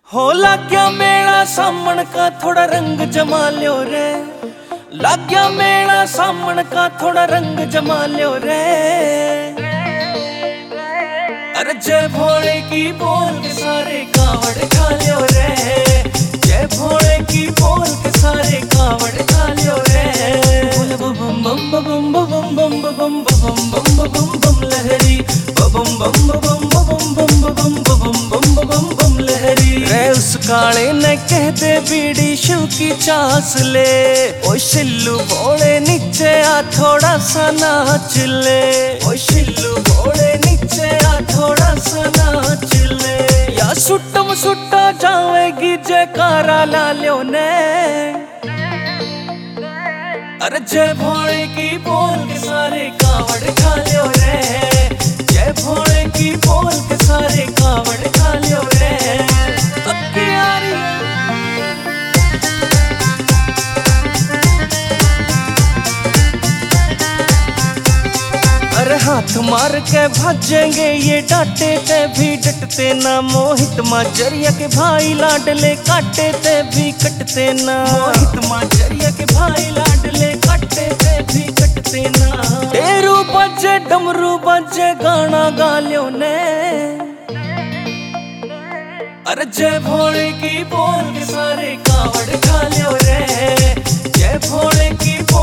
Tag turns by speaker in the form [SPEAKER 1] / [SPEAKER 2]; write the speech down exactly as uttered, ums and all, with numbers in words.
[SPEAKER 1] हो लग गया मेरा सामन का थोड़ा रंग जमा लियो रे। लग गया मेरा सामन का थोड़ा रंग जमा लियो रे। अरे जय भोले की बोल के सारे कावड़ खा लियो रे। जय भोले की बोल के सारे कावड़ खा लियो रे। बम बम बम बम बम बम बम बम बम बम बम लहरी बम बम बम बम बम बम बम बम बम बम लहरी। रे उस काले ने कहते बीड़ी शिव की चास ले। ओ शिल्लू भोले नीचे आ थोड़ा सा नाच ले। ओ शिल्लू भोले नीचे आ थोड़ा सा नाच ले। या सुट्टम सुट्टा जावेगी जयकारा ला लियो ने। अरे जय भोले की बोल के सारे कावड़ खा लियो रे। जय भोले की बोल के सारे कावड़ खा लियो रे। अरे हाथ मार के भाजेंगे ये डांटे ते भी डटते ना। मोहित माजरिया के भाई लाडले काटे ते भी कटते ना। मोहित माजरिया के भाई लाडले काटे ते भी कटते ना। तेरू बजे डमरू बजे गाना गा लियो ने। अरे जय भोले की बोल के सारे कावड़ खा लियो रे। जय भोले की